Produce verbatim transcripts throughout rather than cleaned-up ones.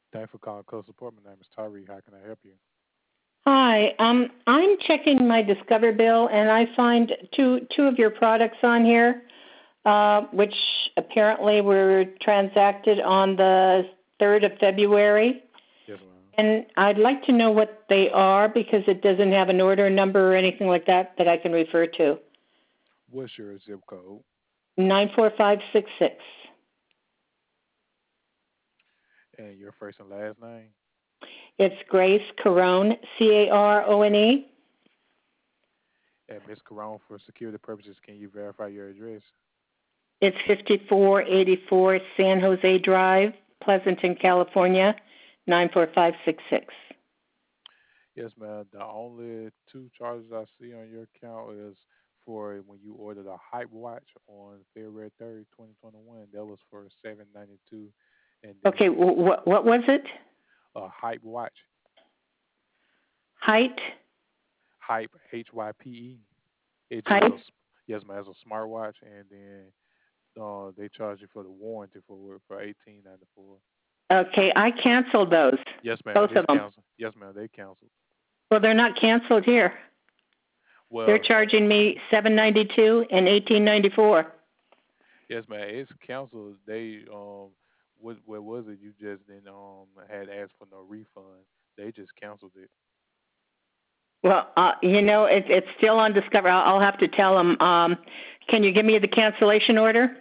Thanks for calling Close Support. My name is Tyree. How can I help you? Hi, um, I'm checking my Discover bill, and I find two two of your products on here, uh, which apparently were transacted on the third of February. Yes, ma'am. And I'd like to know what they are because it doesn't have an order number or anything like that that I can refer to. What's your zip code Nine four five six six. and your first and last name? It's Grace Carone, C A R O N E. And Miss Carone, for security purposes, can you verify your address? It's fifty-four eighty-four San Jose Drive, Pleasanton, California, nine four five six six. Yes, ma'am. The only two charges I see on your account is for when you ordered a Hype watch on February third, twenty twenty-one. That was for seven ninety-two, and Okay, then what what was it? a Hype watch, Height? Hype H Y P E. It just a Height? s- yes, ma'am. It's a smartwatch, and then uh, they charge you for the warranty for it for eighteen ninety four. Okay, I canceled those, Yes, ma'am. both It's of them. canceled. Yes, ma'am. They canceled. Well, they're not canceled here. They're Well, charging me seven ninety two and eighteen ninety four. yes, ma'am. It's canceled. They um, what what was it? You just didn't um had asked for no refund. They just canceled it. Well, uh, you know, it, it's still on Discover. I'll, I'll have to tell them. Um, can you give me the cancellation order?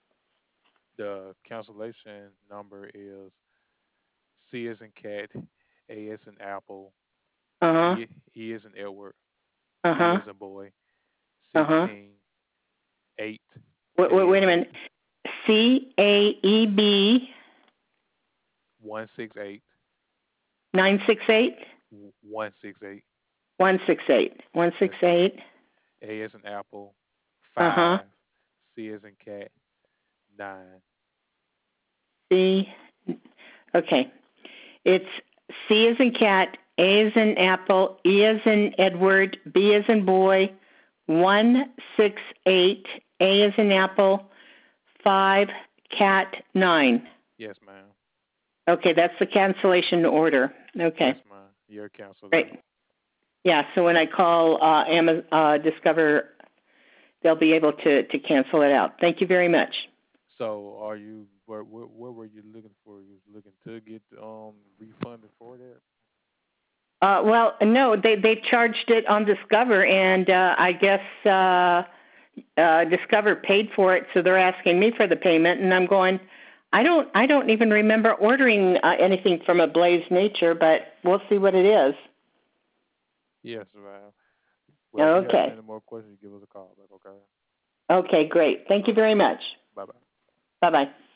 The cancellation number is C as in cat, A as in apple, Uh huh. E E as in Edward, Uh B huh. as in boy, Uh huh. sixteen, eight, Wait, wait, A as wait a in minute. C A E B one six eight, nine six eight one six eight. one six eight one six Yes, ma'am. eight. A as in apple, Uh huh. five, C as in cat, nine. C. Okay. It's C as in cat, A as in apple, E as in Edward, B as in boy, one six eight, A as in apple, five cat nine. Yes, ma'am. Okay, that's the cancellation order. Yes, Okay, ma'am. You're canceled great. out. Yeah, so when I call uh, Amazon, uh, Discover, they'll be able to, to cancel it out. Thank you very much. So, are you where, where what were you looking for? You was looking to get um refunded for that? Uh, well, no, they they charged it on Discover, and uh, I guess uh, uh, Discover paid for it, so they're asking me for the payment, and I'm going. I don't I don't even remember ordering uh, anything from a Blaze Nature, but we'll see what it is. Yes, ma'am. Well, if you have Okay. any more questions, give us a call back. Okay. Okay, great. Thank you very much. Bye bye. Bye bye.